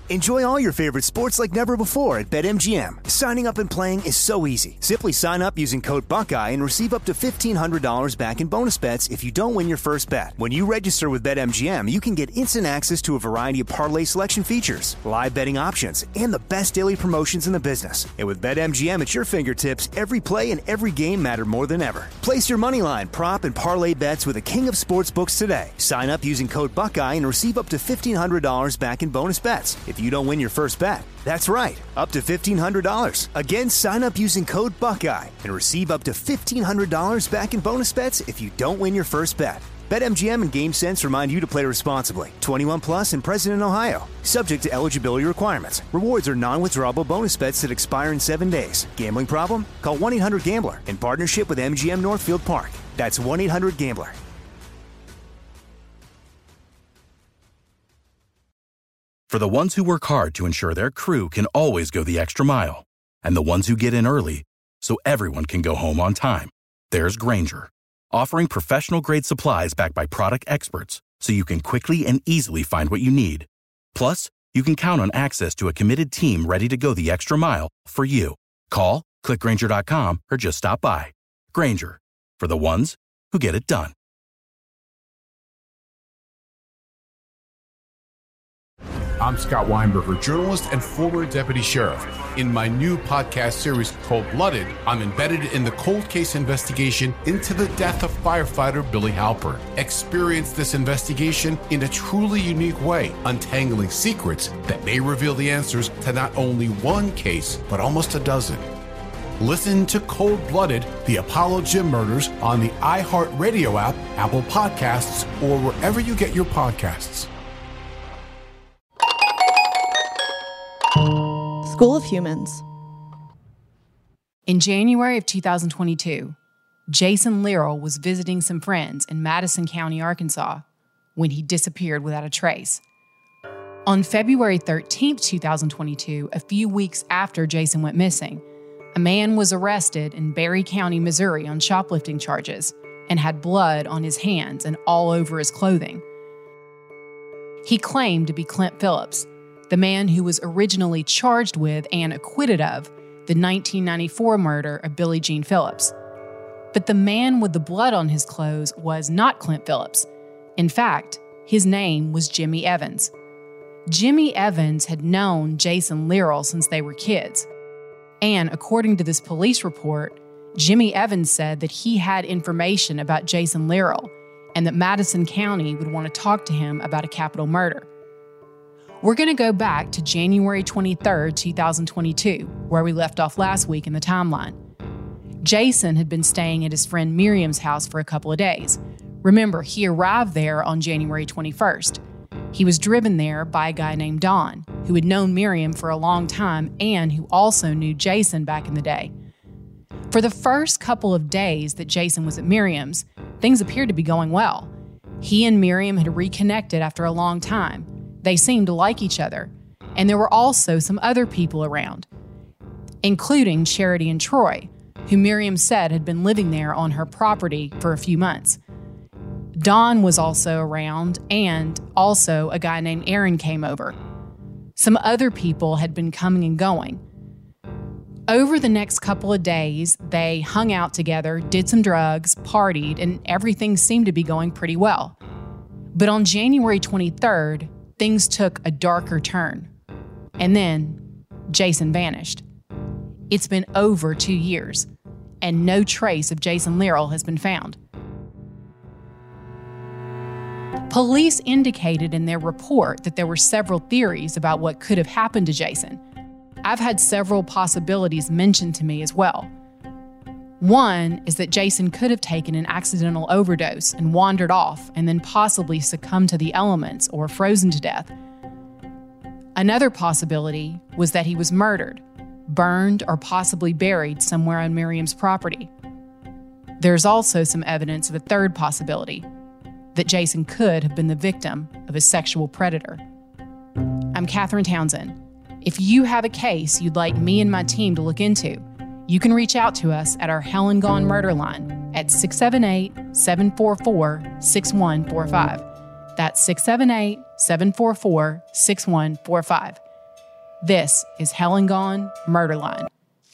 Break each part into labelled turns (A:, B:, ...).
A: Enjoy all your favorite sports like never before at BetMGM. Signing up and playing is so easy. Simply sign up using code Buckeye and receive up to $1,500 back in bonus bets if you don't win your first bet. When you register with BetMGM, you can get instant access to a variety of parlay selection features, live betting options, and the best daily promotions in the business. And with BetMGM at your fingertips, every play and every game matter more than ever. Place your moneyline, prop, and parlay bets with the king of sportsbooks today. Sign up using code Buckeye and receive up to $1,500 back in bonus bets if you don't win your first bet. That's right, up to $1,500. Again, sign up using code Buckeye and receive up to $1,500 back in bonus bets if you don't win your first bet. BetMGM and GameSense remind you to play responsibly. 21 plus and present in Ohio. Subject to eligibility requirements. Rewards are non-withdrawable bonus bets that expire in 7 days. Gambling problem? Call 1-800-GAMBLER in partnership with MGM Northfield Park. That's 1-800-GAMBLER.
B: For the ones who work hard to ensure their crew can always go the extra mile, and the ones who get in early so everyone can go home on time, there's Grainger, offering professional-grade supplies backed by product experts so you can quickly and easily find what you need. Plus, you can count on access to a committed team ready to go the extra mile for you. Call, click Grainger.com, or just stop by. Grainger, for the ones who get it done.
C: I'm Scott Weinberger, journalist and former deputy sheriff. In my new podcast series, Cold-Blooded, I'm embedded in the cold case investigation into the death of firefighter Billy Halpern. Experience this investigation in a truly unique way, untangling secrets that may reveal the answers to not only one case, but almost a dozen. Listen to Cold-Blooded, the Apollo Gym Murders on the iHeartRadio app, Apple Podcasts, or wherever you get your podcasts.
D: School of Humans.
E: In January of 2022, Jason Lierl was visiting some friends in Madison County, Arkansas, when he disappeared without a trace. On February 13, 2022, a few weeks after Jason went missing, a man was arrested in Berry County, Missouri on shoplifting charges and had blood on his hands and all over his clothing. He claimed to be Clint Phillips, the man who was originally charged with and acquitted of the 1994 murder of Billie Jean Phillips. But the man with the blood on his clothes was not Clint Phillips. In fact, his name was Jimmy Evans. Jimmy Evans had known Jason Lierl since they were kids. And according to this police report, Jimmy Evans said that he had information about Jason Lierl and that Madison County would want to talk to him about a capital murder. We're going to go back to January 23rd, 2022, where we left off last week in the timeline. Jason had been staying at his friend Miriam's house for a couple of days. Remember, he arrived there on January 21st. He was driven there by a guy named Don, who had known Miriam for a long time and who also knew Jason back in the day. For the first couple of days that Jason was at Miriam's, things appeared to be going well. He and Miriam had reconnected after a long time. They seemed to like each other, and there were also some other people around, including Charity and Troy, who Miriam said had been living there on her property for a few months. Don was also around, and also a guy named Aaron came over. Some other people had been coming and going. Over the next couple of days, they hung out together, did some drugs, partied, and everything seemed to be going pretty well. But on January 23rd, things took a darker turn. And then Jason vanished. It's been over 2 years, and no trace of Jason Lierl has been found. Police indicated in their report that there were several theories about what could have happened to Jason. I've had several possibilities mentioned to me as well. One is that Jason could have taken an accidental overdose and wandered off and then possibly succumbed to the elements or frozen to death. Another possibility was that he was murdered, burned, or possibly buried somewhere on Miriam's property. There's also some evidence of a third possibility, that Jason could have been the victim of a sexual predator. I'm Catherine Townsend. If you have a case you'd like me and my team to look into, you can reach out to us at our Helen Gone murder line at 678-744-6145. That's 678-744-6145. This is Helen Gone, Murderline.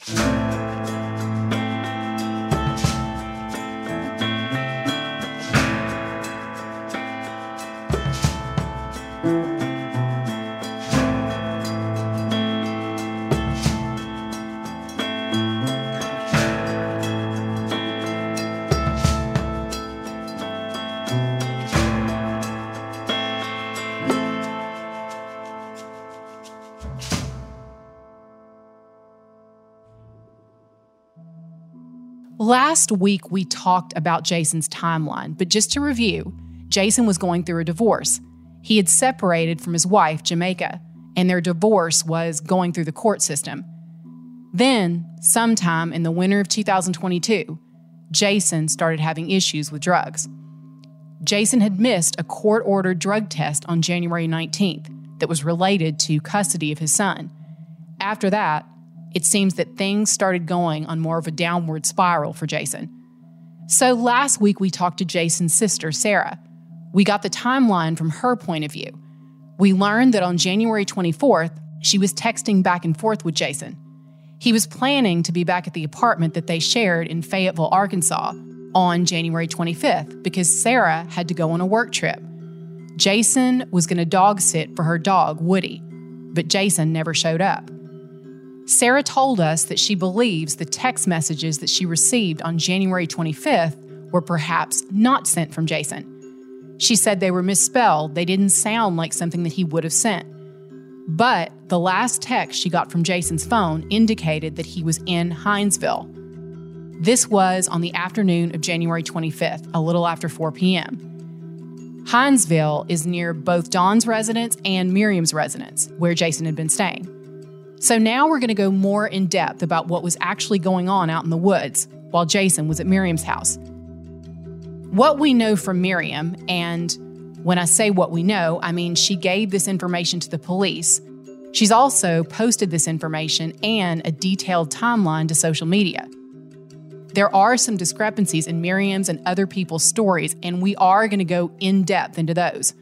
E: Last week, we talked about Jason's timeline, but just to review, Jason was going through a divorce. He had separated from his wife, Jamaica, and their divorce was going through the court system. Then, sometime in the winter of 2022, Jason started having issues with drugs. Jason had missed a court-ordered drug test on January 19th that was related to custody of his son. After that, it seems that things started going on more of a downward spiral for Jason. So last week we talked to Jason's sister, Sarah. We got the timeline from her point of view. We learned that on January 24th, she was texting back and forth with Jason. He was planning to be back at the apartment that they shared in Fayetteville, Arkansas on January 25th because Sarah had to go on a work trip. Jason was going to dog sit for her dog, Woody, but Jason never showed up. Sarah told us that she believes the text messages that she received on January 25th were perhaps not sent from Jason. She said they were misspelled. They didn't sound like something that he would have sent. But the last text she got from Jason's phone indicated that he was in Hinesville. This was on the afternoon of January 25th, a little after 4 p.m. Hinesville is near both Dawn's residence and Miriam's residence, where Jason had been staying. So now we're going to go more in depth about what was actually going on out in the woods while Jason was at Miriam's house. What we know from Miriam, and when I say what we know, I mean she gave this information to the police. She's also posted this information and a detailed timeline to social media. There are some discrepancies in Miriam's and other people's stories, and we are going to go in depth into those.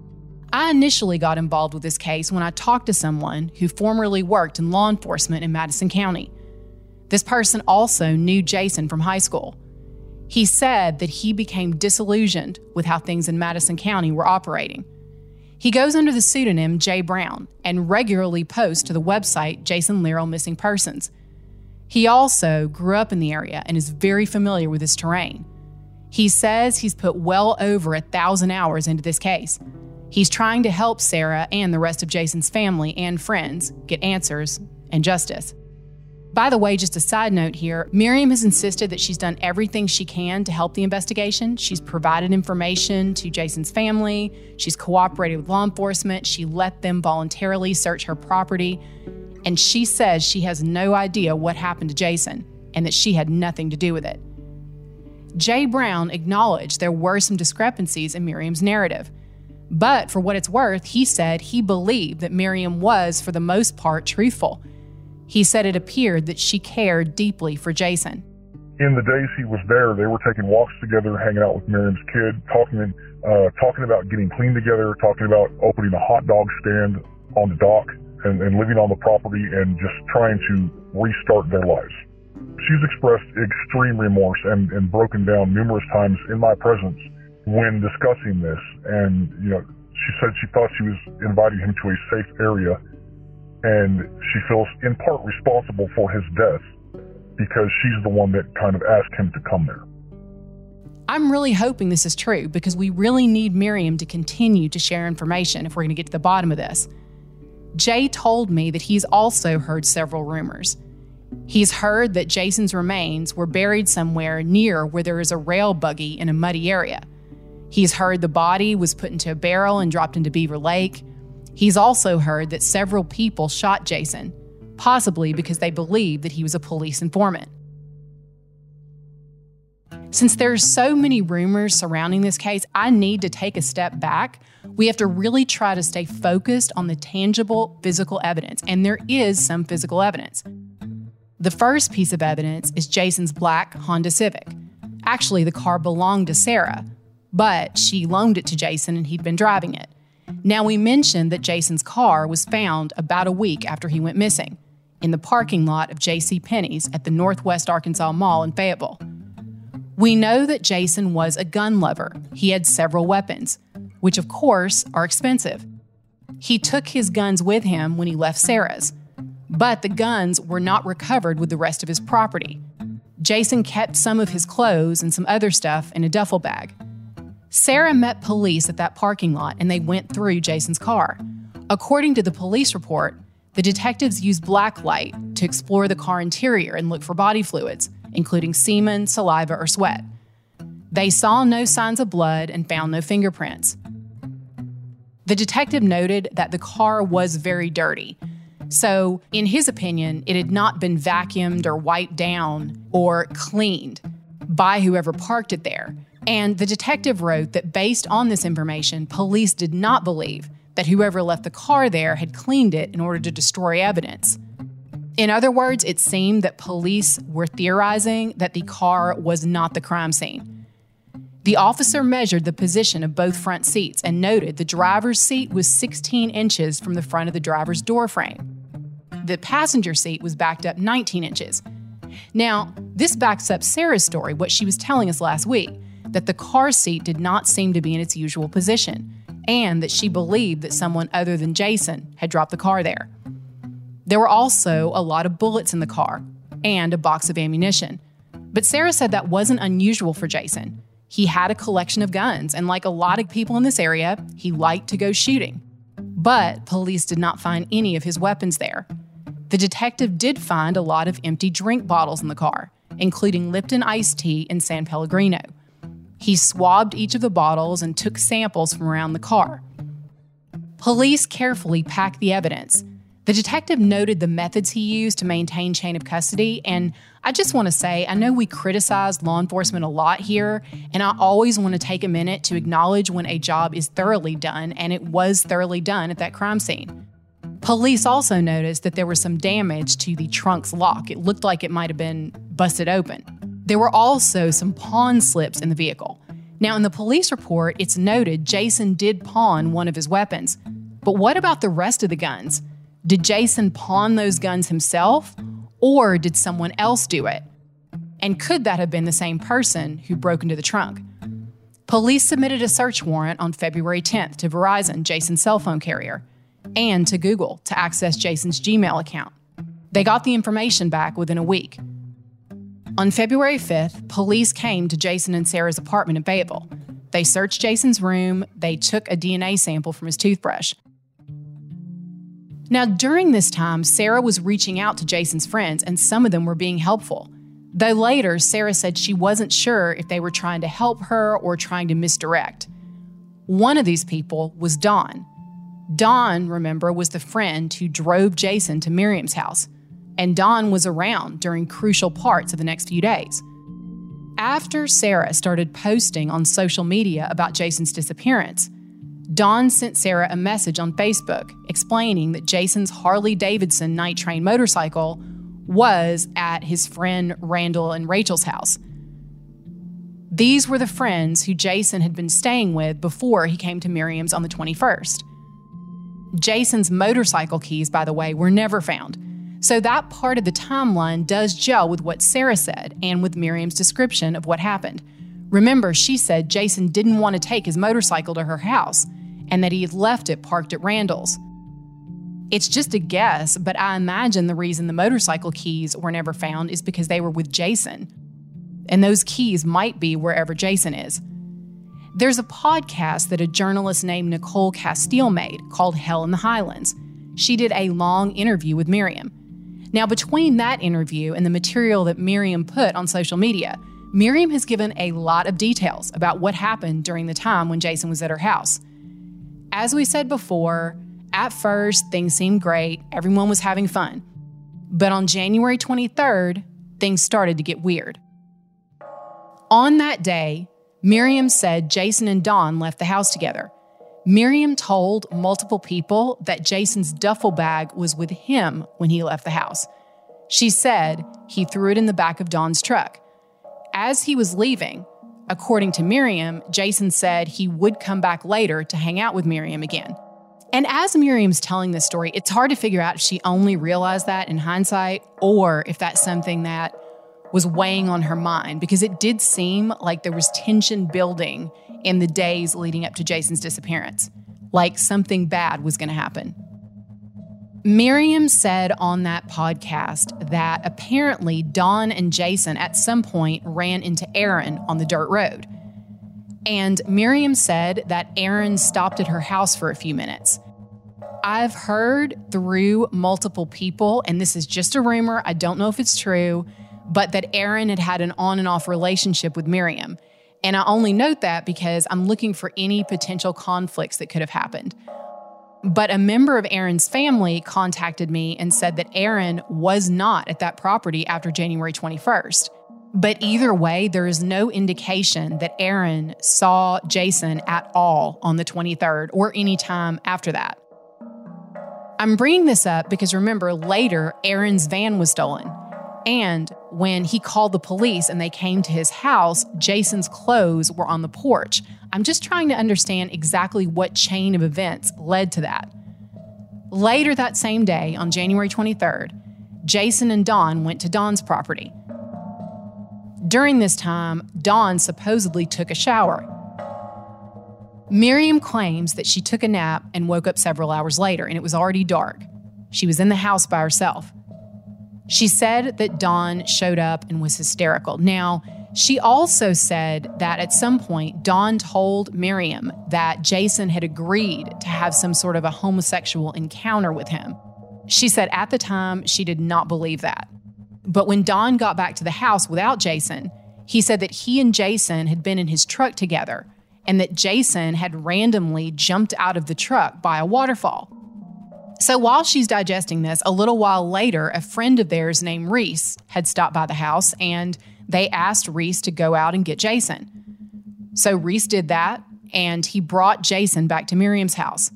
E: I initially got involved with this case when I talked to someone who formerly worked in law enforcement in Madison County. This person also knew Jason from high school. He said that he became disillusioned with how things in Madison County were operating. He goes under the pseudonym Jay Brown and regularly posts to the website Jason Lierl Missing Persons. He also grew up in the area and is very familiar with this terrain. He says he's put well over 1,000 hours into this case. He's trying to help Sarah and the rest of Jason's family and friends get answers and justice. By the way, just a side note here, Miriam has insisted that she's done everything she can to help the investigation. She's provided information to Jason's family. She's cooperated with law enforcement. She let them voluntarily search her property. And she says she has no idea what happened to Jason and that she had nothing to do with it. Jay Brown acknowledged there were some discrepancies in Miriam's narrative. But for what it's worth, he said he believed that Miriam was, for the most part, truthful. He said it appeared that she cared deeply for Jason.
D: In the days he was there, they were taking walks together, hanging out with Miriam's kid, talking about getting clean together, talking about opening a hot dog stand on the dock and living on the property and just trying to restart their lives. She's expressed extreme remorse and broken down numerous times in my presence when discussing this, and she said she thought she was inviting him to a safe area, and she feels in part responsible for his death because she's the one that kind of asked him to come there.
E: I'm really hoping this is true because we really need Miriam to continue to share information if we're going to get to the bottom of this. Jay told me that he's also heard several rumors. He's heard that Jason's remains were buried somewhere near where there is a rail buggy in a muddy area. He's heard the body was put into a barrel and dropped into Beaver Lake. He's also heard that several people shot Jason, possibly because they believed that he was a police informant. Since there are so many rumors surrounding this case, I need to take a step back. We have to really try to stay focused on the tangible physical evidence, and there is some physical evidence. The first piece of evidence is Jason's black Honda Civic. Actually, the car belonged to Sarah, but she loaned it to Jason and he'd been driving it. Now, we mentioned that Jason's car was found about a week after he went missing in the parking lot of JCPenney's at the Northwest Arkansas Mall in Fayetteville. We know that Jason was a gun lover. He had several weapons, which of course are expensive. He took his guns with him when he left Sarah's, but the guns were not recovered with the rest of his property. Jason kept some of his clothes and some other stuff in a duffel bag. Sarah met police at that parking lot and they went through Jason's car. According to the police report, the detectives used black light to explore the car interior and look for body fluids, including semen, saliva, or sweat. They saw no signs of blood and found no fingerprints. The detective noted that the car was very dirty. So, in his opinion, it had not been vacuumed or wiped down or cleaned by whoever parked it there. And the detective wrote that based on this information, police did not believe that whoever left the car there had cleaned it in order to destroy evidence. In other words, it seemed that police were theorizing that the car was not the crime scene. The officer measured the position of both front seats and noted the driver's seat was 16 inches from the front of the driver's door frame. The passenger seat was backed up 19 inches. Now, this backs up Sarah's story, what she was telling us last week, that the car seat did not seem to be in its usual position, and that she believed that someone other than Jason had dropped the car there. There were also a lot of bullets in the car and a box of ammunition. But Sarah said that wasn't unusual for Jason. He had a collection of guns, and like a lot of people in this area, he liked to go shooting. But police did not find any of his weapons there. The detective did find a lot of empty drink bottles in the car, including Lipton iced tea and San Pellegrino. He swabbed each of the bottles and took samples from around the car. Police carefully packed the evidence. The detective noted the methods he used to maintain chain of custody, and I just want to say, I know we criticize law enforcement a lot here, and I always want to take a minute to acknowledge when a job is thoroughly done, and it was thoroughly done at that crime scene. Police also noticed that there was some damage to the trunk's lock. It looked like it might have been busted open. There were also some pawn slips in the vehicle. Now, in the police report, it's noted Jason did pawn one of his weapons. But what about the rest of the guns? Did Jason pawn those guns himself, or did someone else do it? And could that have been the same person who broke into the trunk? Police submitted a search warrant on February 10th to Verizon, Jason's cell phone carrier, and to Google to access Jason's Gmail account. They got the information back within a week. On February 5th, police came to Jason and Sarah's apartment in Fayetteville. They searched Jason's room. They took a DNA sample from his toothbrush. Now, during this time, Sarah was reaching out to Jason's friends, and some of them were being helpful. Though later, Sarah said she wasn't sure if they were trying to help her or trying to misdirect. One of these people was Dawn. Dawn, remember, was the friend who drove Jason to Miriam's house, and Dawn was around during crucial parts of the next few days. After Sarah started posting on social media about Jason's disappearance, Dawn sent Sarah a message on Facebook explaining that Jason's Harley-Davidson night train motorcycle was at his friend Randall and Rachel's house. These were the friends who Jason had been staying with before he came to Miriam's on the 21st. Jason's motorcycle keys, by the way, were never found. So that part of the timeline does gel with what Sarah said and with Miriam's description of what happened. Remember, she said Jason didn't want to take his motorcycle to her house and that he had left it parked at Randall's. It's just a guess, but I imagine the reason the motorcycle keys were never found is because they were with Jason. And those keys might be wherever Jason is. There's a podcast that a journalist named Nicole Castile made called Hell in the Highlands. She did a long interview with Miriam. Now, between that interview and the material that Miriam put on social media, Miriam has given a lot of details about what happened during the time when Jason was at her house. As we said before, at first, things seemed great. Everyone was having fun. But on January 23rd, things started to get weird. On that day, Miriam said Jason and Dawn left the house together. Miriam told multiple people that Jason's duffel bag was with him when he left the house. She said he threw it in the back of Dawn's truck. As he was leaving, According to Miriam, Jason said he would come back later to hang out with Miriam again. And as Miriam's telling this story, it's hard to figure out if she only realized that in hindsight or if that's something that was weighing on her mind, because it did seem like there was tension building in the days leading up to Jason's disappearance, like something bad was going to happen. Miriam said on that podcast that apparently Dawn and Jason at some point ran into Aaron on the dirt road. And Miriam said that Aaron stopped at her house for a few minutes. I've heard through multiple people, and this is just a rumor, I don't know if it's true, but that Aaron had an on and off relationship with Miriam. And I only note that because I'm looking for any potential conflicts that could have happened. But a member of Aaron's family contacted me and said that Aaron was not at that property after January 21st. But either way, there is no indication that Aaron saw Jason at all on the 23rd or any time after that. I'm bringing this up because remember, later, Aaron's van was stolen. And when he called the police and they came to his house, Jason's clothes were on the porch. I'm just trying to understand exactly what chain of events led to that. Later that same day, on January 23rd, Jason and Dawn went to Dawn's property. During this time, Dawn supposedly took a shower. Miriam claims that she took a nap and woke up several hours later, and it was already dark. She was in the house by herself. She said that Dawn showed up and was hysterical. Now, she also said that at some point, Dawn told Miriam that Jason had agreed to have some sort of a homosexual encounter with him. She said at the time, she did not believe that. But when Dawn got back to the house without Jason, he said that he and Jason had been in his truck together and that Jason had randomly jumped out of the truck by a waterfall. So while she's digesting this, a little while later, a friend of theirs named Reese had stopped by the house and they asked Reese to go out and get Jason. So Reese did that and he brought Jason back to Miriam's house.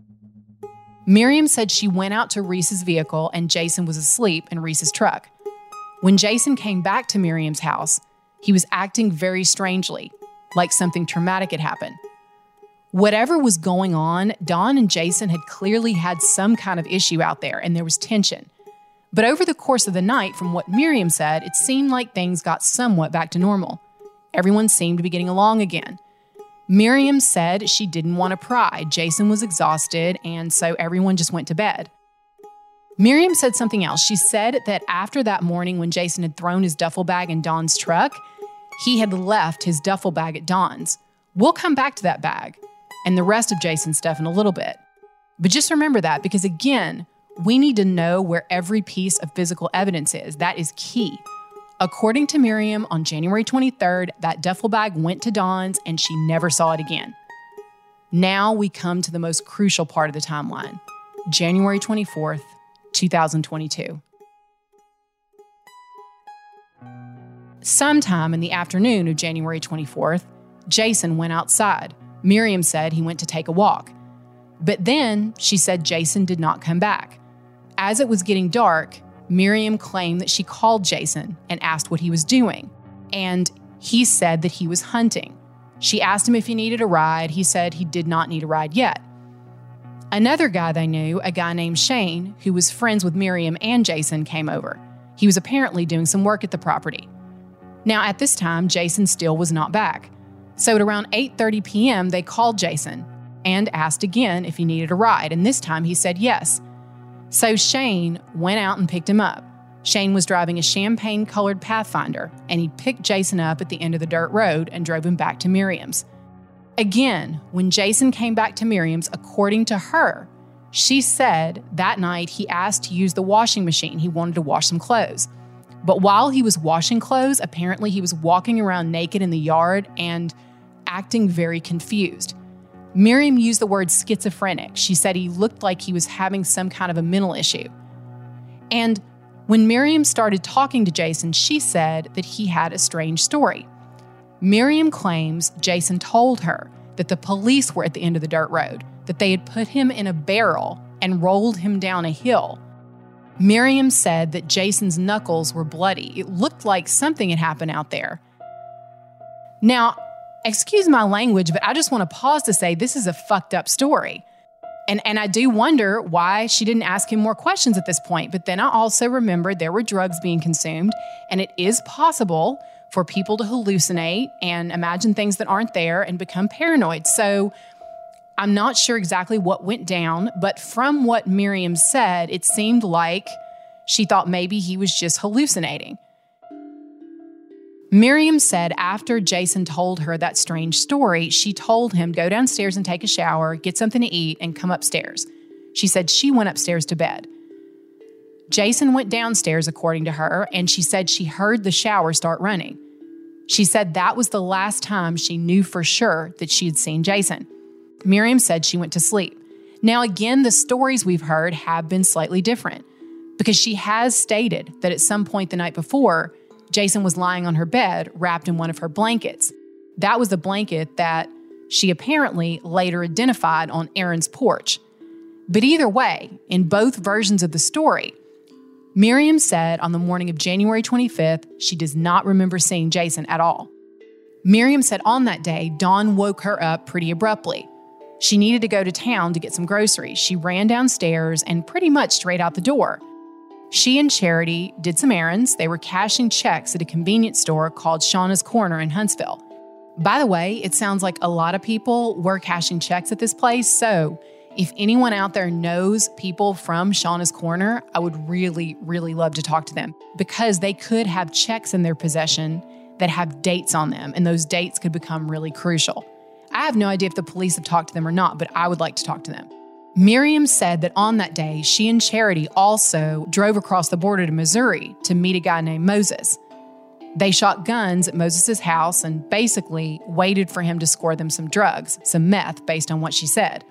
E: Miriam said she went out to Reese's vehicle and Jason was asleep in Reese's truck. When Jason came back to Miriam's house, he was acting very strangely, like something traumatic had happened. Whatever was going on, Dawn and Jason had clearly had some kind of issue out there and there was tension. But over the course of the night, from what Miriam said, it seemed like things got somewhat back to normal. Everyone seemed to be getting along again. Miriam said she didn't want to pry. Jason was exhausted, and so everyone just went to bed. Miriam said something else. She said that after that morning when Jason had thrown his duffel bag in Dawn's truck, he had left his duffel bag at Dawn's. We'll come back to that bag and the rest of Jason's stuff in a little bit. But just remember that because, again, we need to know where every piece of physical evidence is. That is key. According to Miriam, on January 23rd, that duffel bag went to Dawn's and she never saw it again. Now we come to the most crucial part of the timeline, January 24th, 2022. Sometime in the afternoon of January 24th, Jason went outside. Miriam said he went to take a walk. But then she said Jason did not come back. As it was getting dark, Miriam claimed that she called Jason and asked what he was doing. And he said that he was hunting. She asked him if he needed a ride. He said he did not need a ride yet. Another guy they knew, a guy named Shane, who was friends with Miriam and Jason, came over. He was apparently doing some work at the property. Now, at this time, Jason still was not back. So at around 8:30 p.m., they called Jason and asked again if he needed a ride, and this time he said yes. So Shane went out and picked him up. Shane was driving a champagne-colored Pathfinder, and he picked Jason up at the end of the dirt road and drove him back to Miriam's. Again, when Jason came back to Miriam's, according to her, she said that night he asked to use the washing machine. He wanted to wash some clothes. But while he was washing clothes, apparently he was walking around naked in the yard and acting very confused. Miriam used the word schizophrenic. She said he looked like he was having some kind of a mental issue. And when Miriam started talking to Jason, she said that he had a strange story. Miriam claims Jason told her that the police were at the end of the dirt road, that they had put him in a barrel and rolled him down a hill. Miriam said that Jason's knuckles were bloody. It looked like something had happened out there. Now, excuse my language, but I just want to pause to say this is a fucked up story. And I do wonder why she didn't ask him more questions at this point. But then I also remembered there were drugs being consumed, and it is possible for people to hallucinate and imagine things that aren't there and become paranoid. So I'm not sure exactly what went down, but from what Miriam said, it seemed like she thought maybe he was just hallucinating. Miriam said after Jason told her that strange story, she told him, go downstairs and take a shower, get something to eat, and come upstairs. She said she went upstairs to bed. Jason went downstairs, according to her, and she said she heard the shower start running. She said that was the last time she knew for sure that she had seen Jason. Miriam said she went to sleep. Now, again, the stories we've heard have been slightly different because she has stated that at some point the night before, Jason was lying on her bed, wrapped in one of her blankets. That was the blanket that she apparently later identified on Aaron's porch. But either way, in both versions of the story, Miriam said on the morning of January 25th, she does not remember seeing Jason at all. Miriam said on that day, Dawn woke her up pretty abruptly. She needed to go to town to get some groceries. She ran downstairs and pretty much straight out the door. She and Charity did some errands. They were cashing checks at a convenience store called Shauna's Corner in Huntsville. By the way, it sounds like a lot of people were cashing checks at this place. So if anyone out there knows people from Shauna's Corner, I would really, really love to talk to them because they could have checks in their possession that have dates on them, and those dates could become really crucial. I have no idea if the police have talked to them or not, but I would like to talk to them. Miriam said that on that day, she and Charity also drove across the border to Missouri to meet a guy named Moses. They shot guns at Moses' house and basically waited for him to score them some drugs, some meth, based on what she said.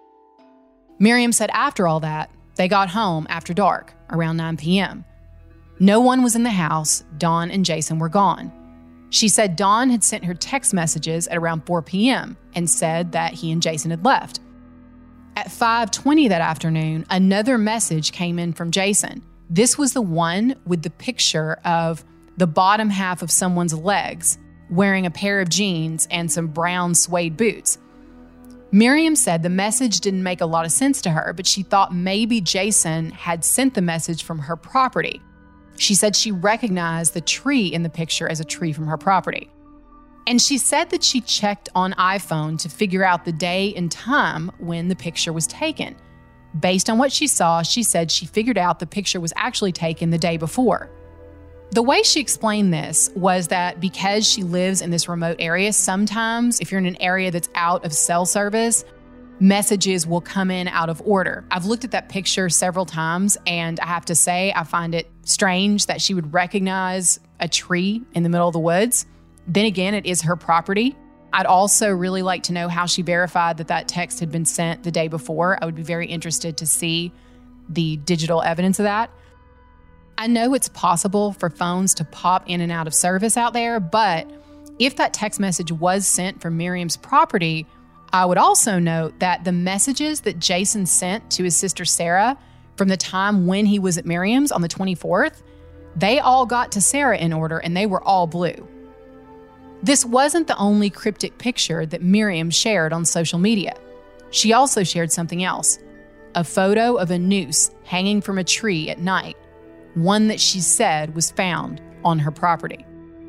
E: Miriam said after all that, they got home after dark, around 9 p.m. No one was in the house. Dawn and Jason were gone. She said Dawn had sent her text messages at around 4 p.m. and said that he and Jason had left. At 5:20 that afternoon, another message came in from Jason. This was the one with the picture of the bottom half of someone's legs wearing a pair of jeans and some brown suede boots. Miriam said the message didn't make a lot of sense to her, but she thought maybe Jason had sent the message from her property. She said she recognized the tree in the picture as a tree from her property. And she said that she checked on iPhone to figure out the day and time when the picture was taken. Based on what she saw, she said she figured out the picture was actually taken the day before. The way she explained this was that because she lives in this remote area, sometimes if you're in an area that's out of cell service, messages will come in out of order. I've looked at that picture several times, and I have to say I find it strange that she would recognize a tree in the middle of the woods. Then again, it is her property. I'd also really like to know how she verified that that text had been sent the day before. I would be very interested to see the digital evidence of that. I know it's possible for phones to pop in and out of service out there, but if that text message was sent from Miriam's property, I would also note that the messages that Jason sent to his sister Sarah from the time when he was at Miriam's on the 24th, they all got to Sarah in order and they were all blue. This wasn't the only cryptic picture that Miriam shared on social media. She also shared something else, a photo of a noose hanging from a tree at night, one that she said was found on her property.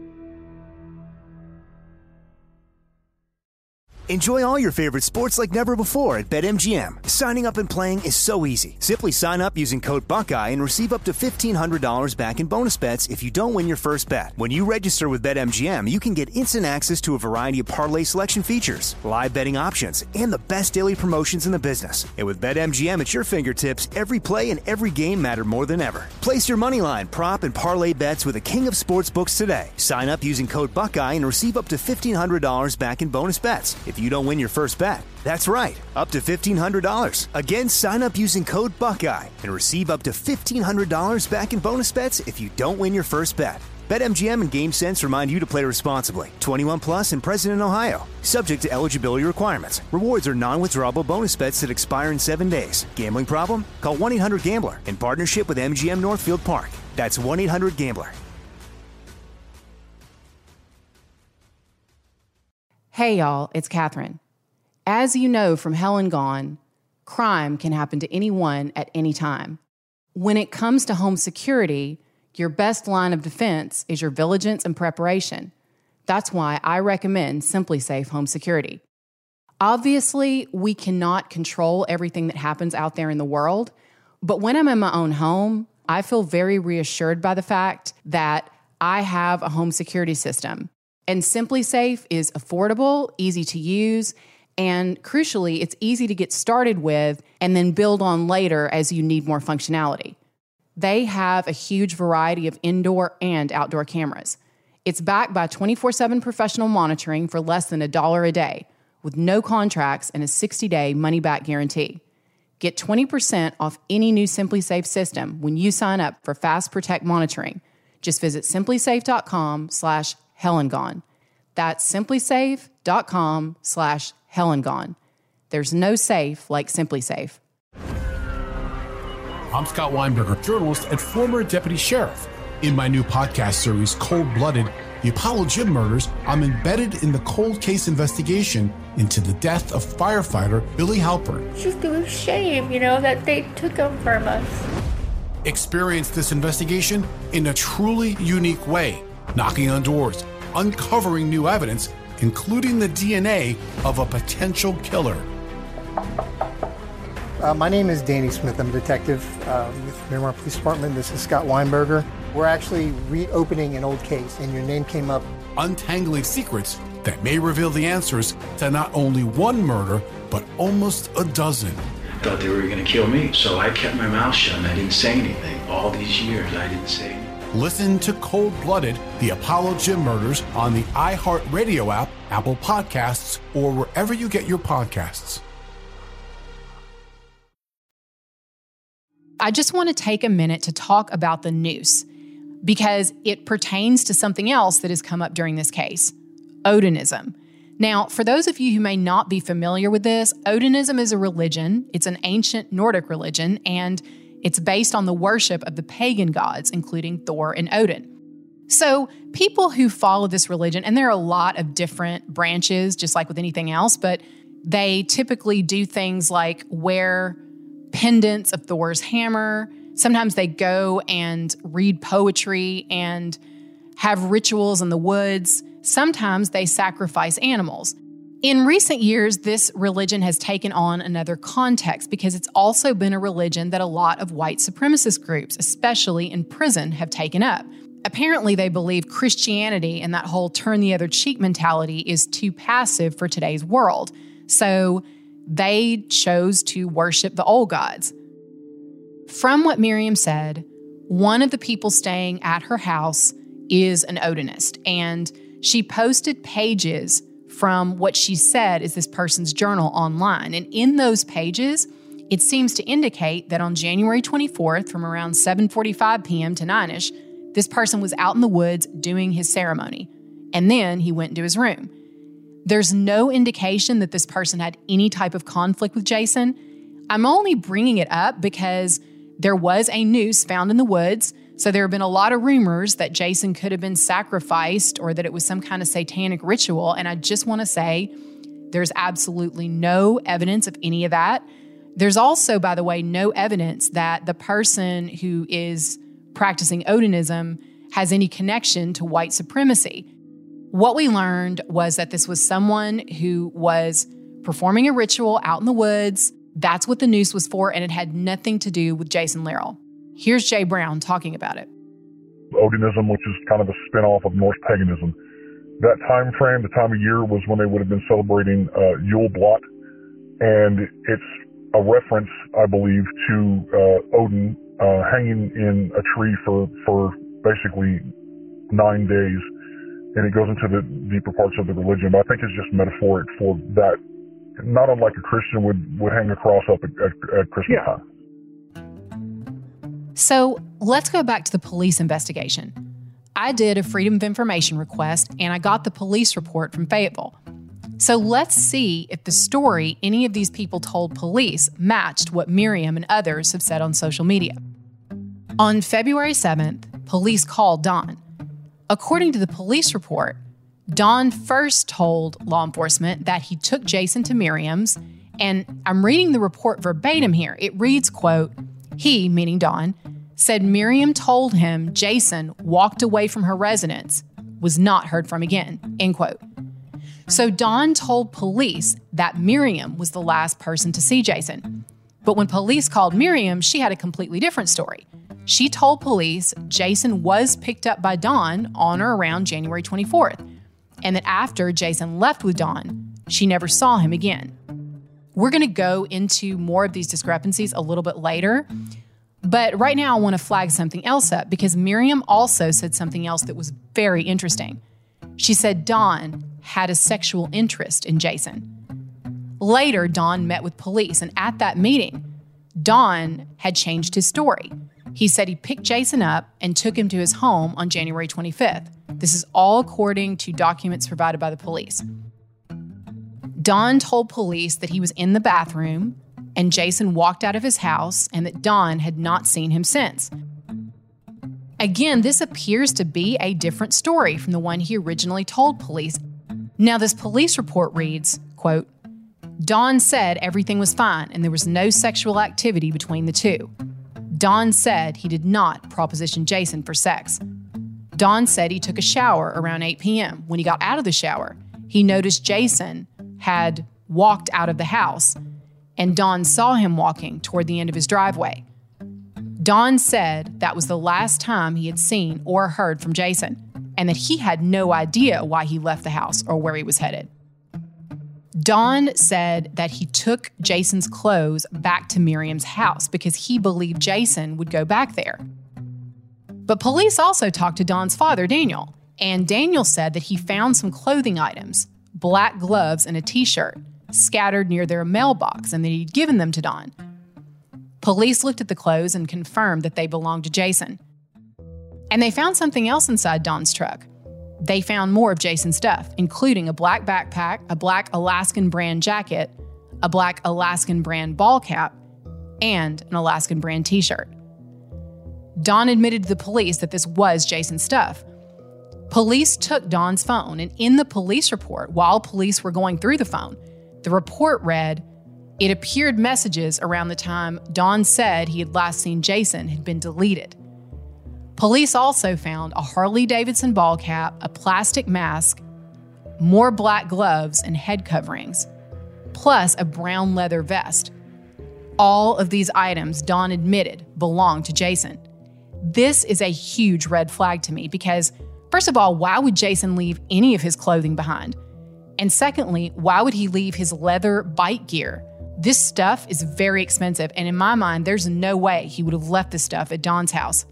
A: Enjoy all your favorite sports like never before at BetMGM. Signing up and playing is so easy. Simply sign up using code Buckeye and receive up to $1,500 back in bonus bets if you don't win your first bet. When you register with BetMGM, you can get instant access to a variety of parlay selection features, live betting options, and the best daily promotions in the business. And with BetMGM at your fingertips, every play and every game matter more than ever. Place your moneyline, prop, and parlay bets with the king of sportsbooks today. Sign up using code Buckeye and receive up to $1,500 back in bonus bets if you don't win your first bet. That's right, up to $1,500. Again, sign up using code Buckeye and receive up to $1,500 back in bonus bets if you don't win your first bet. BetMGM and GameSense remind you to play responsibly. 21 plus and present in Ohio. Subject to eligibility requirements. Rewards are non-withdrawable bonus bets that expire in 7 days. Gambling problem? Call 1-800-GAMBLER in partnership with MGM Northfield Park. That's 1-800-GAMBLER.
E: Hey y'all, it's Catherine. As you know from Hell and Gone, crime can happen to anyone at any time. When it comes to home security, your best line of defense is your vigilance and preparation. That's why I recommend SimpliSafe Home Security. Obviously, we cannot control everything that happens out there in the world, but when I'm in my own home, I feel very reassured by the fact that I have a home security system. And SimpliSafe is affordable, easy to use, and crucially, it's easy to get started with and then build on later as you need more functionality. They have a huge variety of indoor and outdoor cameras. It's backed by 24/7 professional monitoring for less than $1 a day, with no contracts and a 60-day money-back guarantee. Get 20% off any new SimpliSafe system when you sign up for Fast Protect monitoring. Just visit simplisafe.com/hellandgone. That's simplisafe.com/hellandgone. There's no safe like SimpliSafe.
C: I'm Scott Weinberger, journalist and former deputy sheriff. In my new podcast series, Cold Blooded, The Apollo Gym Murders, I'm embedded in the cold case investigation into the death of firefighter Billy Halpern.
F: It's just a shame, that they took him from us.
C: Experience this investigation in a truly unique way, knocking on doors, uncovering new evidence, including the DNA of a potential killer.
G: My name is Danny Smith. I'm a detective with Miramar Police Department. This is Scott Weinberger. We're actually reopening an old case, and your name came up.
C: Untangling secrets that may reveal the answers to not only one murder, but almost a dozen.
H: I thought they were going to kill me, so I kept my mouth shut and I didn't say anything. All these years, I didn't say anything.
C: Listen to Cold Blooded, The Apollo Gym Murders on the iHeartRadio app, Apple Podcasts, or wherever you get your podcasts.
E: I just want to take a minute to talk about the noose because it pertains to something else that has come up during this case, Odinism. Now, for those of you who may not be familiar with this, Odinism is a religion. It's an ancient Nordic religion, and it's based on the worship of the pagan gods, including Thor and Odin. So people who follow this religion, and there are a lot of different branches, just like with anything else, but they typically do things like wear pendants of Thor's hammer. Sometimes they go and read poetry and have rituals in the woods. Sometimes they sacrifice animals. In recent years, this religion has taken on another context because it's also been a religion that a lot of white supremacist groups, especially in prison, have taken up. Apparently, they believe Christianity and that whole turn the other cheek mentality is too passive for today's world. So they chose to worship the old gods. From what Miriam said, one of the people staying at her house is an Odinist, and she posted pages from what she said is this person's journal online. And in those pages, it seems to indicate that on January 24th, from around 7:45 p.m. to 9-ish, this person was out in the woods doing his ceremony, and then he went into his room. There's no indication that this person had any type of conflict with Jason. I'm only bringing it up because there was a noose found in the woods, so there have been a lot of rumors that Jason could have been sacrificed or that it was some kind of satanic ritual, and I just want to say there's absolutely no evidence of any of that. There's also, by the way, no evidence that the person who is practicing Odinism has any connection to white supremacy. What we learned was that this was someone who was performing a ritual out in the woods. That's what the noose was for, and it had nothing to do with Jason Lyrrell. Here's Jay Brown talking about it.
D: Odinism, which is kind of a spin-off of Norse paganism. That time frame, the time of year, was when they would have been celebrating Yule Blot, and it's a reference, I believe, to Odin hanging in a tree for basically 9 days. And it goes into the deeper parts of the religion. But I think it's just metaphoric for that, not unlike a Christian would hang a cross up at Christmas time.
E: So let's go back to the police investigation. I did a Freedom of Information request, and I got the police report from Fayetteville. So let's see if the story any of these people told police matched what Miriam and others have said on social media. On February 7th, police called Don. According to the police report, Don first told law enforcement that he took Jason to Miriam's, and I'm reading the report verbatim here. It reads, quote, he, meaning Don, said Miriam told him Jason walked away from her residence, was not heard from again, end quote. So Don told police that Miriam was the last person to see Jason. But when police called Miriam, she had a completely different story. She told police Jason was picked up by Don on or around January 24th, and that after Jason left with Don, she never saw him again. We're going to go into more of these discrepancies a little bit later, but right now I want to flag something else up because Miriam also said something else that was very interesting. She said Don had a sexual interest in Jason. Later, Don met with police, and at that meeting, Don had changed his story. He said he picked Jason up and took him to his home on January 25th. This is all according to documents provided by the police. Don told police that he was in the bathroom and Jason walked out of his house and that Don had not seen him since. Again, this appears to be a different story from the one he originally told police. Now, this police report reads, quote, Don said everything was fine and there was no sexual activity between the two. Don said he did not proposition Jason for sex. Don said he took a shower around 8 p.m. When he got out of the shower, he noticed Jason had walked out of the house, and Don saw him walking toward the end of his driveway. Don said that was the last time he had seen or heard from Jason, and that he had no idea why he left the house or where he was headed. Don said that he took Jason's clothes back to Miriam's house because he believed Jason would go back there. But police also talked to Don's father, Daniel, and Daniel said that he found some clothing items, black gloves and a t-shirt, scattered near their mailbox and that he'd given them to Don. Police looked at the clothes and confirmed that they belonged to Jason. And they found something else inside Don's truck. They found more of Jason's stuff, including a black backpack, a black Alaskan brand jacket, a black Alaskan brand ball cap, and an Alaskan brand t-shirt. Don admitted to the police that this was Jason's stuff. Police took Don's phone, and in the police report, while police were going through the phone, the report read, it appeared messages around the time Don said he had last seen Jason had been deleted. Police also found a Harley-Davidson ball cap, a plastic mask, more black gloves and head coverings, plus a brown leather vest. All of these items, Don admitted, belonged to Jason. This is a huge red flag to me because, first of all, why would Jason leave any of his clothing behind? And secondly, why would he leave his leather bike gear? This stuff is very expensive, and in my mind, there's no way he would have left this stuff at Don's house.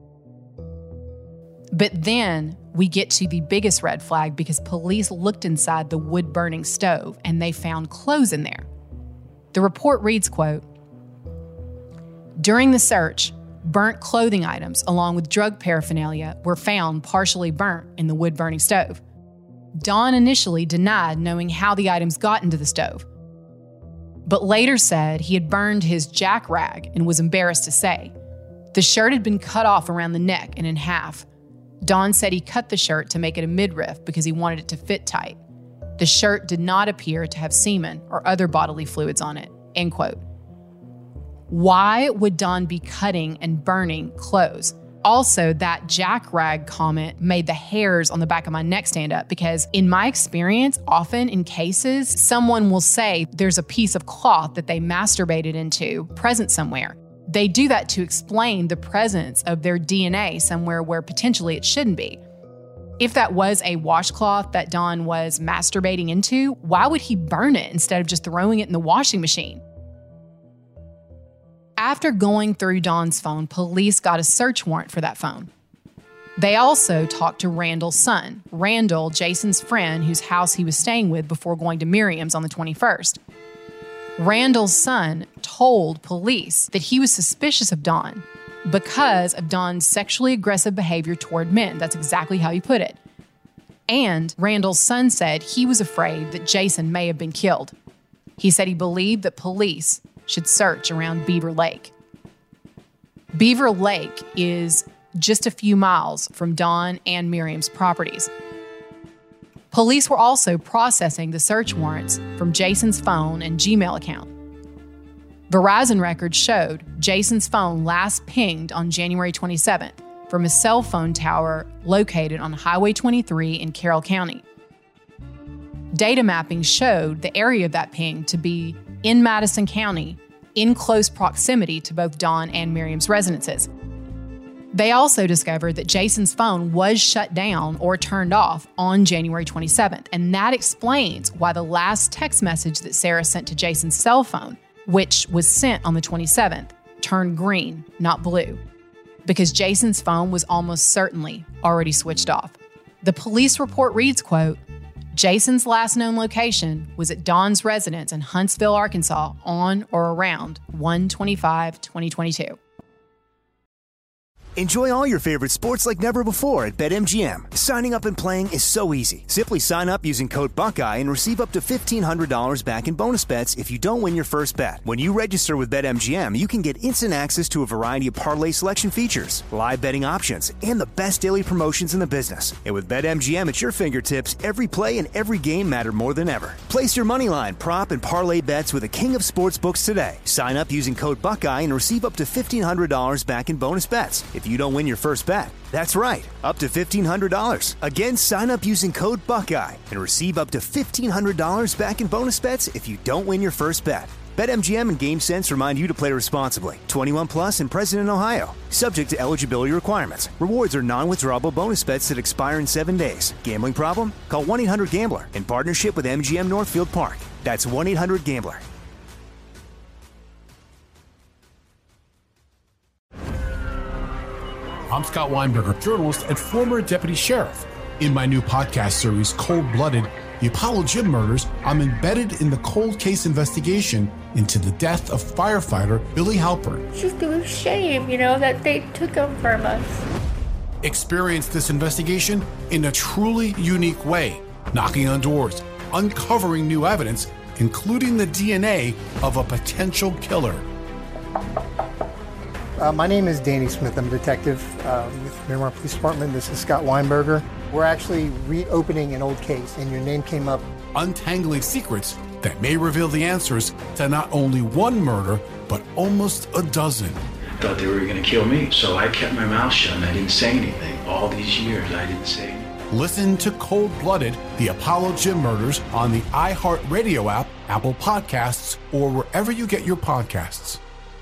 E: But then we get to the biggest red flag because police looked inside the wood-burning stove and they found clothes in there. The report reads, quote, during the search, burnt clothing items along with drug paraphernalia were found partially burnt in the wood-burning stove. Don initially denied knowing how the items got into the stove, but later said he had burned his jack rag and was embarrassed to say. The shirt had been cut off around the neck and in half. Don said he cut the shirt to make it a midriff because he wanted it to fit tight. The shirt did not appear to have semen or other bodily fluids on it, end quote. Why would Don be cutting and burning clothes? Also, that jack rag comment made the hairs on the back of my neck stand up because in my experience, often in cases, someone will say there's a piece of cloth that they masturbated into present somewhere. They do that to explain the presence of their DNA somewhere where potentially it shouldn't be. If that was a washcloth that Don was masturbating into, why would he burn it instead of just throwing it in the washing machine? After going through Don's phone, police got a search warrant for that phone. They also talked to Randall's son, Randall, Jason's friend whose house he was staying with before going to Miriam's on the 21st. Randall's son told police that he was suspicious of Don because of Don's sexually aggressive behavior toward men. That's exactly how he put it. And Randall's son said he was afraid that Jason may have been killed. He said he believed that police should search around Beaver Lake. Beaver Lake is just a few miles from Don and Miriam's properties. Police were also processing the search warrants from Jason's phone and Gmail account. Verizon records showed Jason's phone last pinged on January 27th from a cell phone tower located on Highway 23 in Carroll County. Data mapping showed the area of that ping to be in Madison County, in close proximity to both Dawn and Miriam's residences. They also discovered that Jason's phone was shut down or turned off on January 27th, and that explains why the last text message that Sarah sent to Jason's cell phone, which was sent on the 27th, turned green, not blue, because Jason's phone was almost certainly already switched off. The police report reads, quote, Jason's last known location was at Dawn's residence in Huntsville, Arkansas on or around 1/25/2022.
A: Enjoy all your favorite sports like never before at BetMGM. Signing up and playing is so easy. Simply sign up using code Buckeye and receive up to $1,500 back in bonus bets if you don't win your first bet. When you register with BetMGM, you can get instant access to a variety of parlay selection features, live betting options, and the best daily promotions in the business. And with BetMGM at your fingertips, every play and every game matter more than ever. Place your moneyline, prop, and parlay bets with the king of sportsbooks today. Sign up using code Buckeye and receive up to $1,500 back in bonus bets if you don't win your first bet. That's right, up to $1,500. Again, sign up using code Buckeye and receive up to $1,500 back in bonus bets if you don't win your first bet. BetMGM and GameSense remind you to play responsibly. 21 plus and present in Ohio. Subject to eligibility requirements. Rewards are non-withdrawable bonus bets that expire in 7 days. Gambling problem? Call 1-800-GAMBLER in partnership with MGM Northfield Park. That's 1-800-GAMBLER.
C: I'm Scott Weinberger, journalist and former deputy sheriff. In my new podcast series, Cold-Blooded, The Apollo Gym Murders, I'm embedded in the cold case investigation into the death of firefighter Billy Halpern.
F: It's just a shame, that they took him from us.
C: Experience this investigation in a truly unique way, knocking on doors, uncovering new evidence, including the DNA of a potential killer.
G: My name is Danny Smith. I'm a detective with Miramar Police Department. This is Scott Weinberger. We're actually reopening an old case, and your name came up.
C: Untangling secrets that may reveal the answers to not only one murder, but almost a dozen.
H: I thought they were going to kill me, so I kept my mouth shut and I didn't say anything. All these years, I didn't say anything.
C: Listen to Cold-Blooded, The Apollo Gym Murders on the iHeartRadio app, Apple Podcasts, or wherever you get your podcasts.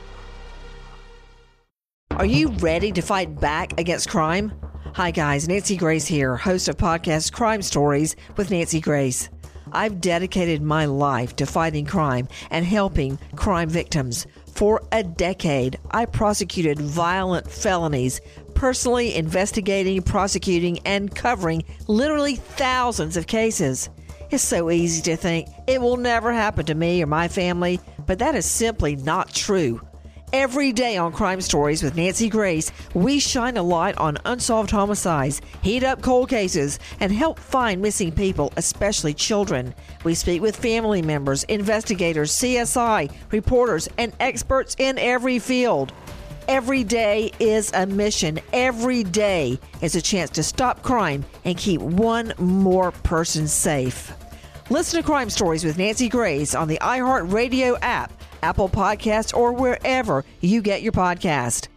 I: Are you ready to fight back against crime? Hi guys, Nancy Grace here, host of podcast Crime Stories with Nancy Grace. I've dedicated my life to fighting crime and helping crime victims. For a decade, I prosecuted violent felonies, personally investigating, prosecuting, and covering literally thousands of cases. It's so easy to think it will never happen to me or my family, but that is simply not true. Every day on Crime Stories with Nancy Grace, we shine a light on unsolved homicides, heat up cold cases, and help find missing people, especially children. We speak with family members, investigators, CSI, reporters, and experts in every field. Every day is a mission. Every day is a chance to stop crime and keep one more person safe. Listen to Crime Stories with Nancy Grace on the iHeartRadio app, Apple Podcasts, or wherever you get your podcast.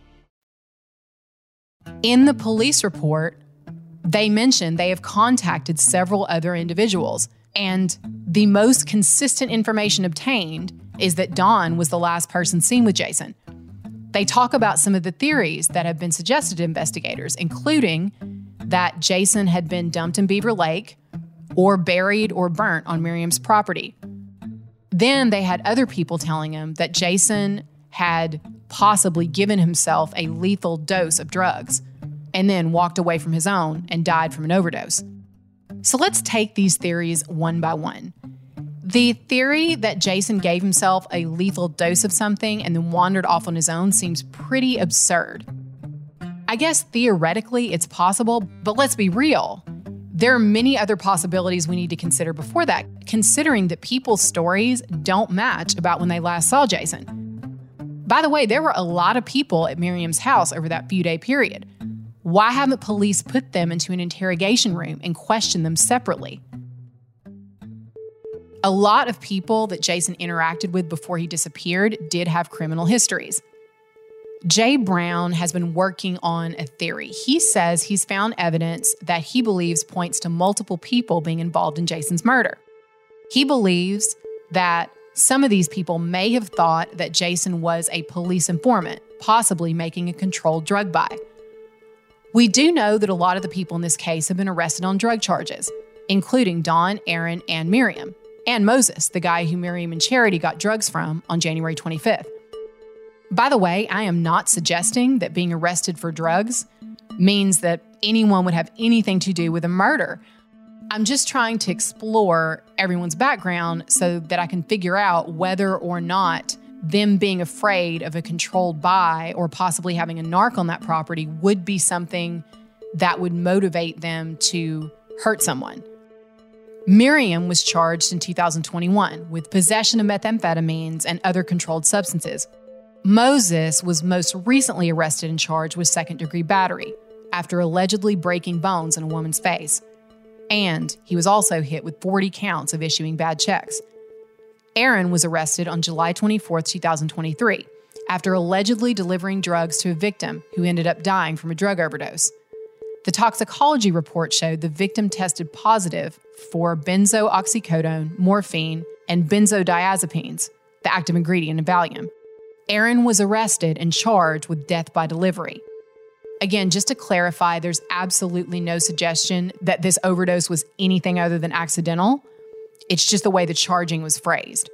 E: In the police report, they mentioned they have contacted several other individuals, and the most consistent information obtained is that Dawn was the last person seen with Jason. They talk about some of the theories that have been suggested to investigators, including that Jason had been dumped in Beaver Lake or buried or burnt on Miriam's property. Then they had other people telling him that Jason had possibly given himself a lethal dose of drugs and then walked away from his own and died from an overdose. So let's take these theories one by one. The theory that Jason gave himself a lethal dose of something and then wandered off on his own seems pretty absurd. I guess theoretically it's possible, but let's be real. There are many other possibilities we need to consider before that, considering that people's stories don't match about when they last saw Jason. By the way, there were a lot of people at Miriam's house over that few-day period. Why haven't police put them into an interrogation room and questioned them separately? A lot of people that Jason interacted with before he disappeared did have criminal histories. Jay Brown has been working on a theory. He says he's found evidence that he believes points to multiple people being involved in Jason's murder. He believes that some of these people may have thought that Jason was a police informant, possibly making a controlled drug buy. We do know that a lot of the people in this case have been arrested on drug charges, including Dawn, Aaron, and Miriam, and Moses, the guy who Miriam and Charity got drugs from on January 25th. By the way, I am not suggesting that being arrested for drugs means that anyone would have anything to do with a murder. I'm just trying to explore everyone's background so that I can figure out whether or not them being afraid of a controlled buy or possibly having a narc on that property would be something that would motivate them to hurt someone. Miriam was charged in 2021 with possession of methamphetamines and other controlled substances. Moses was most recently arrested and charged with second-degree battery after allegedly breaking bones in a woman's face. And he was also hit with 40 counts of issuing bad checks. Aaron was arrested on July 24, 2023, after allegedly delivering drugs to a victim who ended up dying from a drug overdose. The toxicology report showed the victim tested positive for benzoxycodone, morphine, and benzodiazepines, the active ingredient in Valium. Aaron was arrested and charged with death by delivery. Again, just to clarify, there's absolutely no suggestion that this overdose was anything other than accidental. It's just the way the charging was phrased.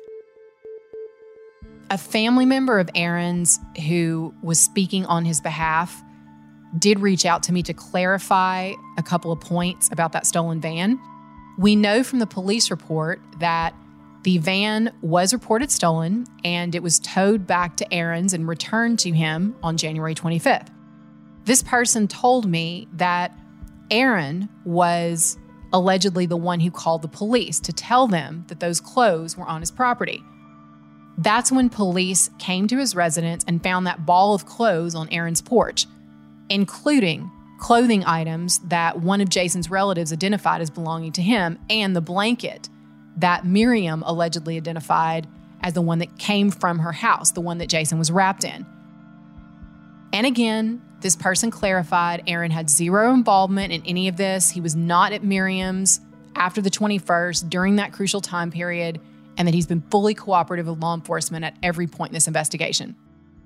E: A family member of Aaron's who was speaking on his behalf did reach out to me to clarify a couple of points about that stolen van. We know from the police report that the van was reported stolen and it was towed back to Aaron's and returned to him on January 25th. This person told me that Aaron was allegedly the one who called the police to tell them that those clothes were on his property. That's when police came to his residence and found that ball of clothes on Aaron's porch, including clothing items that one of Jason's relatives identified as belonging to him and the blanket that Miriam allegedly identified as the one that came from her house, the one that Jason was wrapped in. And again, this person clarified Aaron had zero involvement in any of this. He was not at Miriam's after the 21st during that crucial time period, and that he's been fully cooperative with law enforcement at every point in this investigation.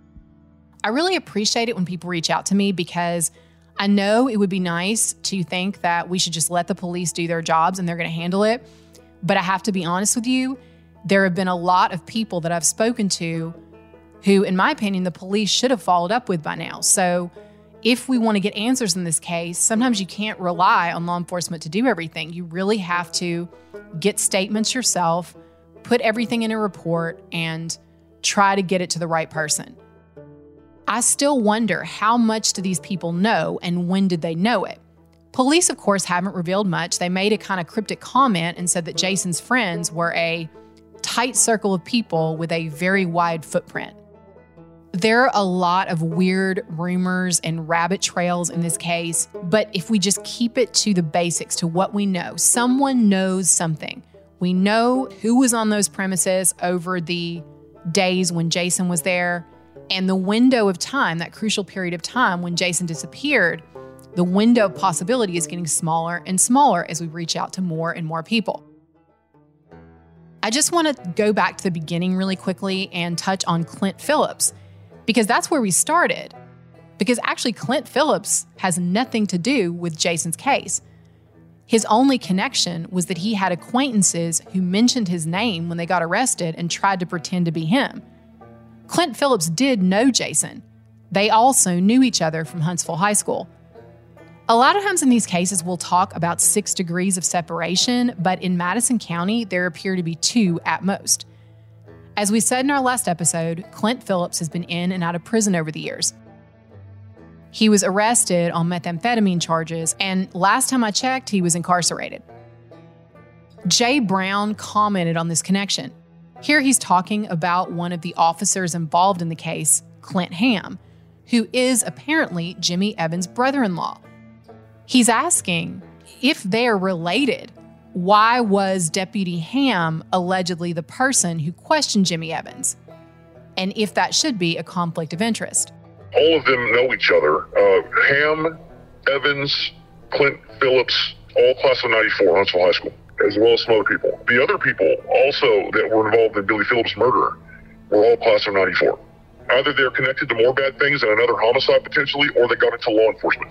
E: I really appreciate it when people reach out to me because I know it would be nice to think that we should just let the police do their jobs and they're going to handle it. But I have to be honest with you, there have been a lot of people that I've spoken to who, in my opinion, the police should have followed up with by now. So if we want to get answers in this case, sometimes you can't rely on law enforcement to do everything. You really have to get statements yourself, put everything in a report, and try to get it to the right person. I still wonder, how much do these people know and when did they know it? Police, of course, haven't revealed much. They made a kind of cryptic comment and said that Jason's friends were a tight circle of people with a very wide footprint. There are a lot of weird rumors and rabbit trails in this case, but if we just keep it to the basics, to what we know, someone knows something. We know who was on those premises over the days when Jason was there, and the window of time, that crucial period of time when Jason disappeared, the window of possibility is getting smaller and smaller as we reach out to more and more people. I just want to go back to the beginning really quickly and touch on Clint Phillips, because that's where we started. Because actually Clint Phillips has nothing to do with Jason's case. His only connection was that he had acquaintances who mentioned his name when they got arrested and tried to pretend to be him. Clint Phillips did know Jason. They also knew each other from Huntsville High School. A lot of times in these cases, we'll talk about 6 degrees of separation, but in Madison County, there appear to be 2 at most. As we said in our last episode, Clint Phillips has been in and out of prison over the years. He was arrested on methamphetamine charges, and last time I checked, he was incarcerated. Jay Brown commented on this connection. Here he's talking about one of the officers involved in the case, Clint Ham, who is apparently Jimmy Evans' brother-in-law. He's asking if they're related why was Deputy Ham allegedly the person who questioned Jimmy Evans? And if that should be a conflict of interest.
D: All of them know each other. Ham, Evans, Clint Phillips, all class of 94, Huntsville High School, as well as some other people. The other people also that were involved in Billy Phillips' murder were all class of 94. Either they're connected to more bad things and another homicide potentially, or they got into law enforcement.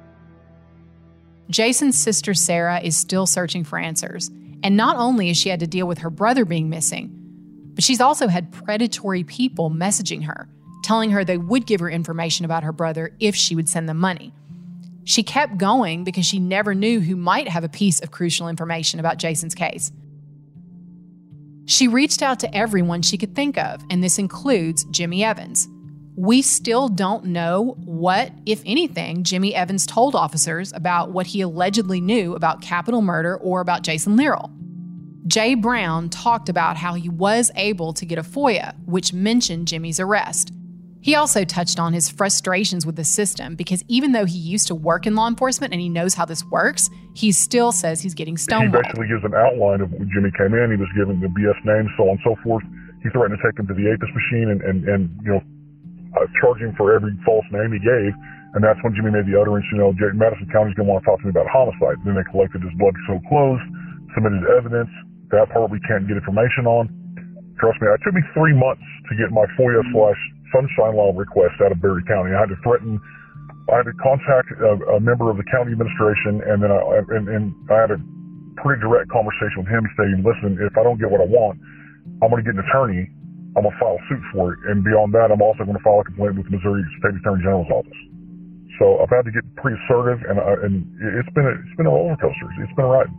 E: Jason's sister Sarah is still searching for answers. And not only has she had to deal with her brother being missing, but she's also had predatory people messaging her, telling her they would give her information about her brother if she would send them money. She kept going because she never knew who might have a piece of crucial information about Jason's case. She reached out to everyone she could think of, and this includes Jimmy Evans. We still don't know what, if anything, Jimmy Evans told officers about what he allegedly knew about capital murder or about Jason Lierl. Jay Brown talked about how he was able to get a FOIA, which mentioned Jimmy's arrest. He also touched on his frustrations with the system because even though he used to work in law enforcement and he knows how this works, he still says he's getting stonewalled.
D: He basically gives an outline of when Jimmy came in. He was given the BS names, so on and so forth. He threatened to take him to the APIS machine and charge him for every false name he gave. And that's when Jimmy made the utterance, Madison County's going to want to talk to me about homicide. Then they collected his blood-soaked clothes, submitted evidence. That part we can't get information on. Trust me, it took me 3 months to get my FOIA/Sunshine Law request out of Berry County. I had to contact a member of the county administration, and then I had a pretty direct conversation with him saying, listen, if I don't get what I want, I'm going to get an attorney. I'm going to file a suit for it. And beyond that, I'm also going to file a complaint with the Missouri State Attorney General's office. So I've had to get pretty assertive, and it's been a roller coaster. It's been a ride.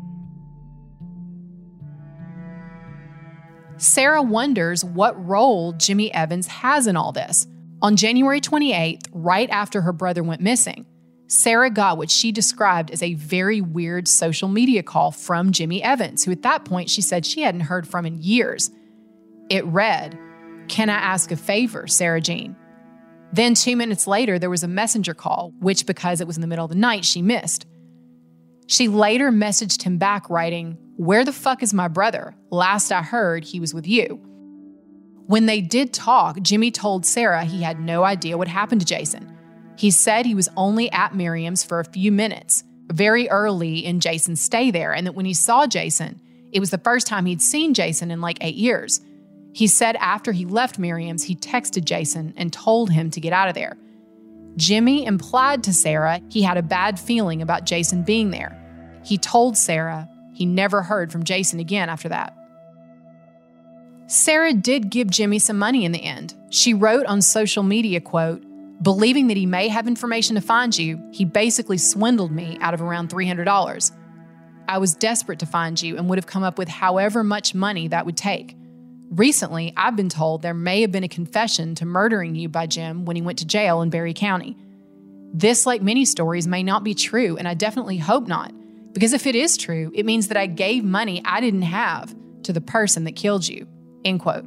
E: Sarah wonders what role Jimmy Evans has in all this. On January 28th, right after her brother went missing, Sarah got what she described as a very weird social media call from Jimmy Evans, who at that point she said she hadn't heard from in years. It read, "Can I ask a favor, Sarah Jean?" Then 2 minutes later, there was a messenger call, which because it was in the middle of the night, she missed. She later messaged him back writing, "Where the fuck is my brother? Last I heard, he was with you." When they did talk, Jimmy told Sarah he had no idea what happened to Jason. He said he was only at Miriam's for a few minutes, very early in Jason's stay there, and that when he saw Jason, it was the first time he'd seen Jason in like 8 years. He said after he left Miriam's, he texted Jason and told him to get out of there. Jimmy implied to Sarah he had a bad feeling about Jason being there. He told Sarah he never heard from Jason again after that. Sarah did give Jimmy some money in the end. She wrote on social media, quote, "Believing that he may have information to find you, he basically swindled me out of around $300. I was desperate to find you and would have come up with however much money that would take. Recently, I've been told there may have been a confession to murdering you by Jim when he went to jail in Berry County. This, like many stories, may not be true, and I definitely hope not, because if it is true, it means that I gave money I didn't have to the person that killed you." End quote.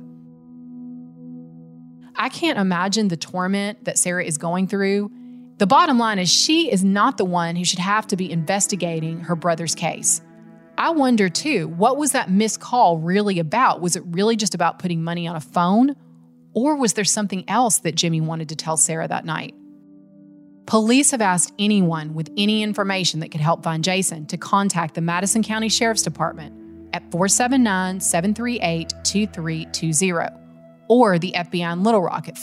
E: I can't imagine the torment that Sarah is going through. The bottom line is she is not the one who should have to be investigating her brother's case. I wonder, too, what was that missed call really about? Was it really just about putting money on a phone? Or was there something else that Jimmy wanted to tell Sarah that night? Police have asked anyone with any information that could help find Jason to contact the Madison County Sheriff's Department at 479-738-2320 or the FBI in Little Rock at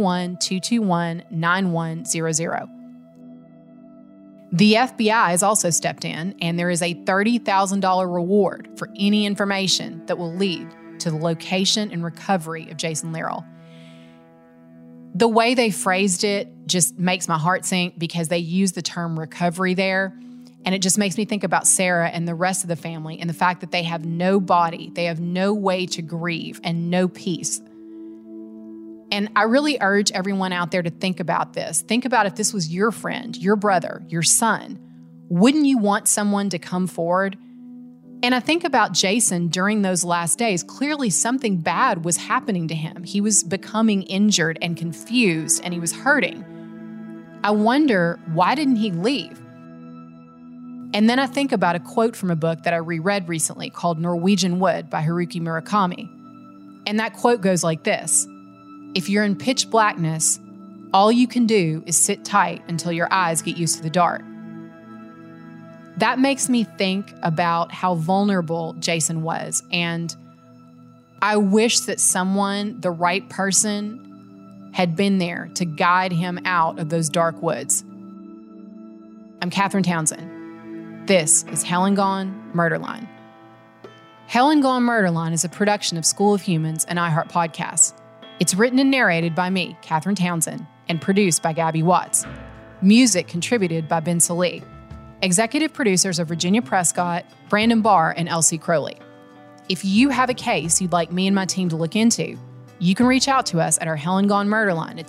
E: 501-221-9100. The FBI has also stepped in, and there is a $30,000 reward for any information that will lead to the location and recovery of Jason Lierl. The way they phrased it just makes my heart sink because they use the term recovery there, and it just makes me think about Sarah and the rest of the family and the fact that they have no body, they have no way to grieve, and no peace. And I really urge everyone out there to think about this. Think about if this was your friend, your brother, your son. Wouldn't you want someone to come forward? And I think about Jason during those last days. Clearly something bad was happening to him. He was becoming injured and confused, and he was hurting. I wonder, why didn't he leave? And then I think about a quote from a book that I reread recently called Norwegian Wood by Haruki Murakami. And that quote goes like this: "If you're in pitch blackness, all you can do is sit tight until your eyes get used to the dark." That makes me think about how vulnerable Jason was. And I wish that someone, the right person, had been there to guide him out of those dark woods. I'm Katherine Townsend. This is Helen Gone Murderline. Helen Gone Murderline is a production of School of Humans and iHeart Podcasts. It's written and narrated by me, Katherine Townsend, and produced by Gabby Watts. Music contributed by Ben Salee. Executive producers are Virginia Prescott, Brandon Barr, and Elsie Crowley. If you have a case you'd like me and my team to look into, you can reach out to us at our Helen Gone Murderline at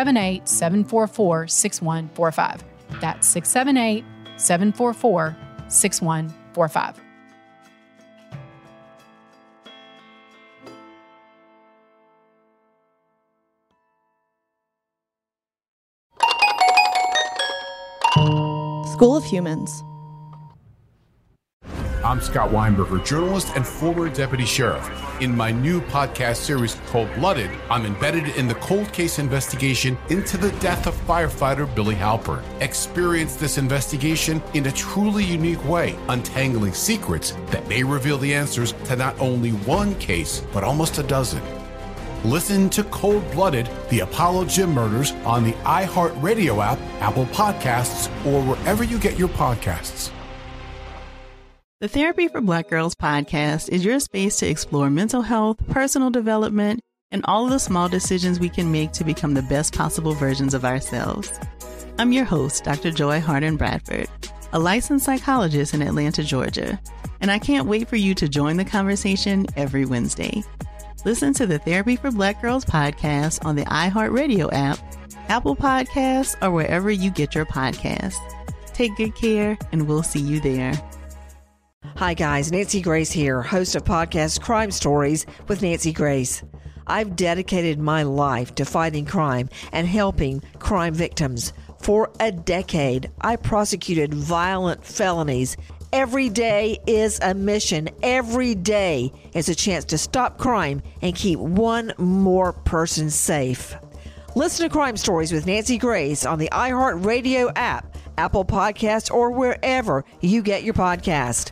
E: 678-744-6145. That's 678-744-6145.
J: School of Humans.
C: I'm Scott Weinberger, journalist and former deputy sheriff. In my new podcast series, Cold Blooded, I'm embedded in the cold case investigation into the death of firefighter Billy Halpern. Experience this investigation in a truly unique way, untangling secrets that may reveal the answers to not only one case, but almost a dozen. Listen to Cold Blooded, the Apollo Gym Murders on the iHeartRadio app, Apple Podcasts, or wherever you get your podcasts.
K: The Therapy for Black Girls podcast is your space to explore mental health, personal development, and all of the small decisions we can make to become the best possible versions of ourselves. I'm your host, Dr. Joy Harden Bradford, a licensed psychologist in Atlanta, Georgia, and I can't wait for you to join the conversation every Wednesday. Listen to the Therapy for Black Girls podcast on the iHeartRadio app, Apple Podcasts, or wherever you get your podcasts. Take good care, and we'll see you there.
I: Hi guys, Nancy Grace here, host of podcast Crime Stories with Nancy Grace. I've dedicated my life to fighting crime and helping crime victims. For a decade, I prosecuted violent felonies. Every day is a mission. Every day is a chance to stop crime and keep one more person safe. Listen to Crime Stories with Nancy Grace on the iHeartRadio app, Apple Podcasts, or wherever you get your podcast.